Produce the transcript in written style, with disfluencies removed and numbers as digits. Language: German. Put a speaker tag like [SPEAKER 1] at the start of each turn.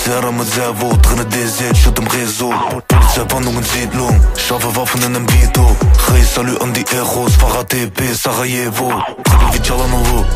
[SPEAKER 1] Serra mit Servo, drinne DZ, Shit im Rezo. Polizeiwarnungen, Siedlung, scharfe Waffen in nem Vito. Hey, Salü an die Echos, Fahrrad TP, Sarajevo. Trippel wie Cialanova,